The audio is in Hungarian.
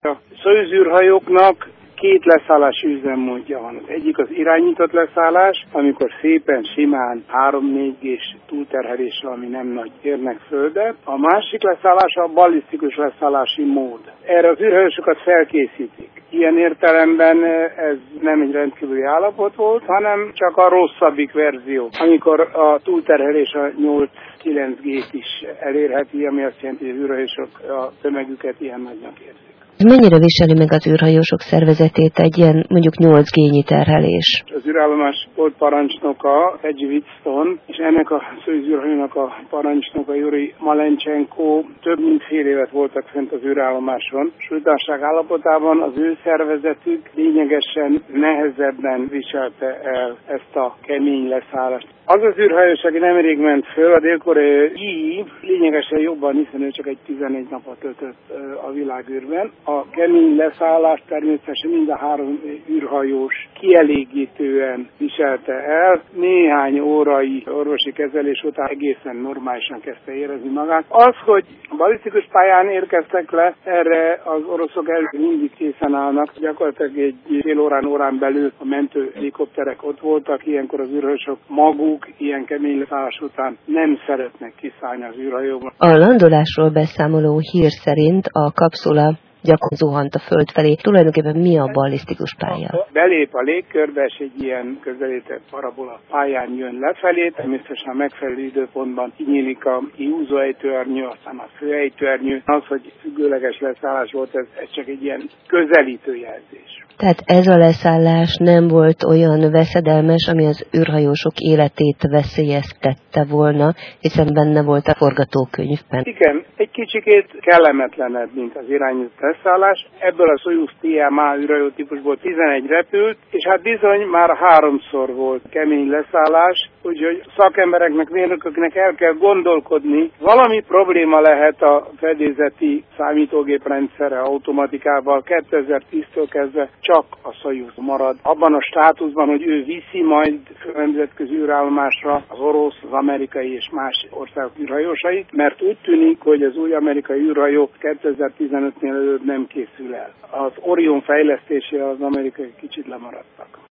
A Szojuz űrhajóknak két leszállási üzemmódja van. Az egyik az irányított leszállás, amikor szépen, simán 3-4G-s túlterheléssel, ami nem nagy, érnek földre. A másik leszállás a ballisztikus leszállási mód. Erre az űrhajósokat felkészítik. Ilyen értelemben ez nem egy rendkívüli állapot volt, hanem csak a rosszabbik verzió, amikor a túlterhelés a 8-9G-t is elérheti, ami azt jelenti, hogy az űrhajósok a tömegüket ilyen nagynak érzik. Mennyire viseli meg az űrhajósok szervezetét egy ilyen mondjuk 8G-nyi terhelés? Az űrállomás volt parancsnoka, Reggie Whitstone, és ennek a Szojuz űrhajónak a parancsnoka, Yuri Malenchenko több mint fél évet voltak fent az űrállomáson. Súlytalanság állapotában az ő szervezetük lényegesen nehezebben viselte el ezt a kemény leszállást. Az az űrhajós, aki nemrég ment föl, a dél-koreai lényegesen jobban, hiszen ő csak egy 11 napot töltött a világűrben. A kemény leszállás természetesen mind a 3 űrhajós kielégítően viselte el. Néhány órai orvosi kezelés után egészen normálisan kezdte érezni magát. Az, hogy a balisztikus pályán érkeztek le, erre az oroszok mindig készen állnak. Gyakorlatilag egy fél órán belül a mentő helikopterek ott voltak, ilyenkor az űrhajósok maguk ilyen kemény leszállás után nem szeretnek kiszállni az űrhajóban. A landolásról beszámoló hír szerint a kapszula gyakran zuhant a föld felé. Tulajdonképpen mi a ballisztikus pálya? Belép a légkörbe, és egy ilyen közelített parabola pályán jön lefelé, természetesen a megfelelő időpontban kinyílik a kiúzó ejtőernyő, aztán a főejtőernyő. Az, hogy függőleges leszállás volt, ez csak egy ilyen közelítő jelzés. Tehát ez a leszállás nem volt olyan veszedelmes, ami az űrhajósok életét veszélyeztette volna, hiszen benne volt a forgatókönyvben. Igen, egy kicsikét kellemetlenebb, mint az irányított leszállás. Ebből a Szojuz TMA űrhajó típusból 11 repült, és hát bizony már 3-szor volt kemény leszállás, úgyhogy szakembereknek, mérnököknek el kell gondolkodni. Valami probléma lehet a fedélzeti számítógéprendszere automatikával 2010-től kezdve csak a Szojuz marad. Abban a státuszban, hogy ő viszi majd nemzetközi űrállomásra az orosz, az amerikai és más országok űrhajósait, mert úgy tűnik, hogy az új amerikai űrhajó 2015-nél előbb nem készül el. Az Orion fejlesztésére az amerikai kicsit lemaradtak.